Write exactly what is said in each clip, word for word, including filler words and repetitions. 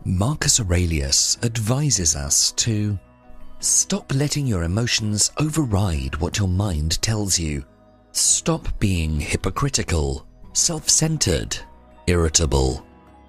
Marcus Aurelius advises us to stop letting your emotions override what your mind tells you. Stop being hypocritical, self-centered, irritable.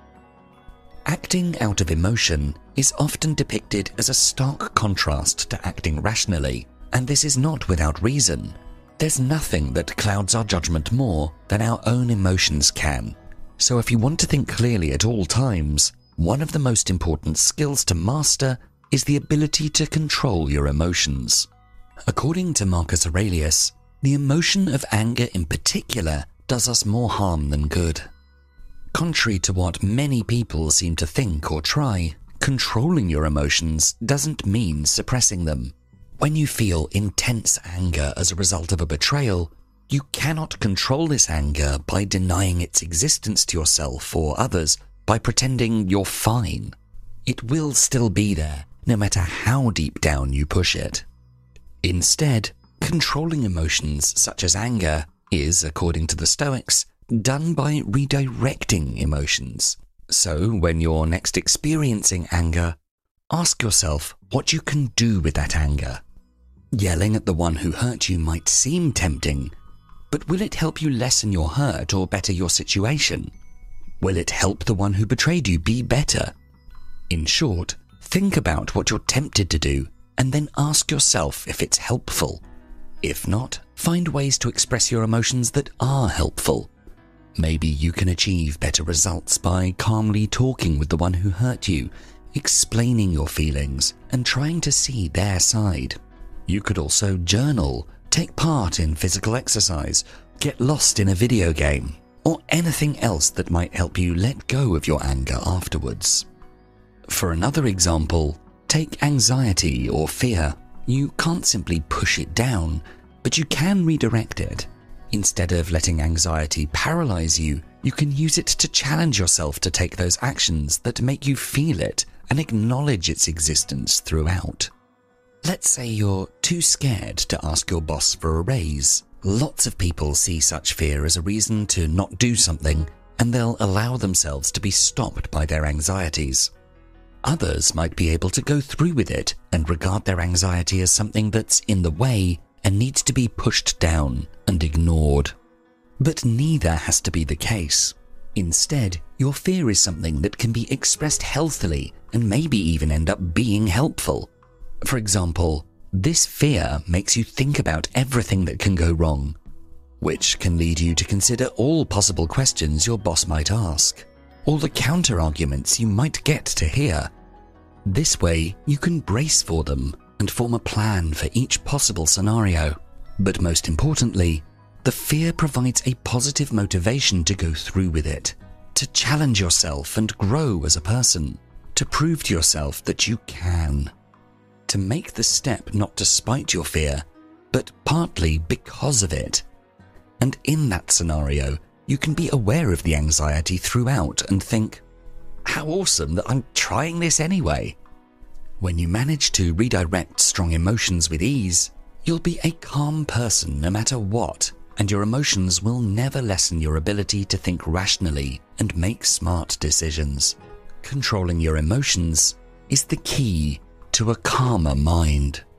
Acting out of emotion is often depicted as a stark contrast to acting rationally, and this is not without reason. There's nothing that clouds our judgment more than our own emotions can. So if you want to think clearly at all times, one of the most important skills to master is the ability to control your emotions. According to Marcus Aurelius, the emotion of anger in particular does us more harm than good. Contrary to what many people seem to think or try, controlling your emotions doesn't mean suppressing them. When you feel intense anger as a result of a betrayal, you cannot control this anger by denying its existence to yourself or others, by pretending you're fine. It will still be there, no matter how deep down you push it. Instead, controlling emotions such as anger is, according to the Stoics, done by redirecting emotions. So, when you're next experiencing anger, ask yourself what you can do with that anger. Yelling at the one who hurt you might seem tempting, but will it help you lessen your hurt or better your situation? Will it help the one who betrayed you be better? In short, think about what you're tempted to do and then ask yourself if it's helpful. If not, find ways to express your emotions that are helpful. Maybe you can achieve better results by calmly talking with the one who hurt you, explaining your feelings, and trying to see their side. You could also journal, take part in physical exercise, get lost in a video game, or anything else that might help you let go of your anger afterwards. For another example, take anxiety or fear. You can't simply push it down, but you can redirect it. Instead of letting anxiety paralyze you, you can use it to challenge yourself to take those actions that make you feel it and acknowledge its existence throughout. Let's say you're too scared to ask your boss for a raise. Lots of people see such fear as a reason to not do something, and they'll allow themselves to be stopped by their anxieties. Others might be able to go through with it and regard their anxiety as something that's in the way and needs to be pushed down and ignored. But neither has to be the case. Instead, your fear is something that can be expressed healthily and maybe even end up being helpful. For example, this fear makes you think about everything that can go wrong, which can lead you to consider all possible questions your boss might ask, all the counter-arguments you might get to hear. This way, you can brace for them and form a plan for each possible scenario. But most importantly, the fear provides a positive motivation to go through with it, to challenge yourself and grow as a person, to prove to yourself that you can. To make the step not despite your fear, but partly because of it. And in that scenario, you can be aware of the anxiety throughout and think, how awesome that I'm trying this anyway. When you manage to redirect strong emotions with ease, you'll be a calm person no matter what, and your emotions will never lessen your ability to think rationally and make smart decisions. Controlling your emotions is the key to a calmer mind.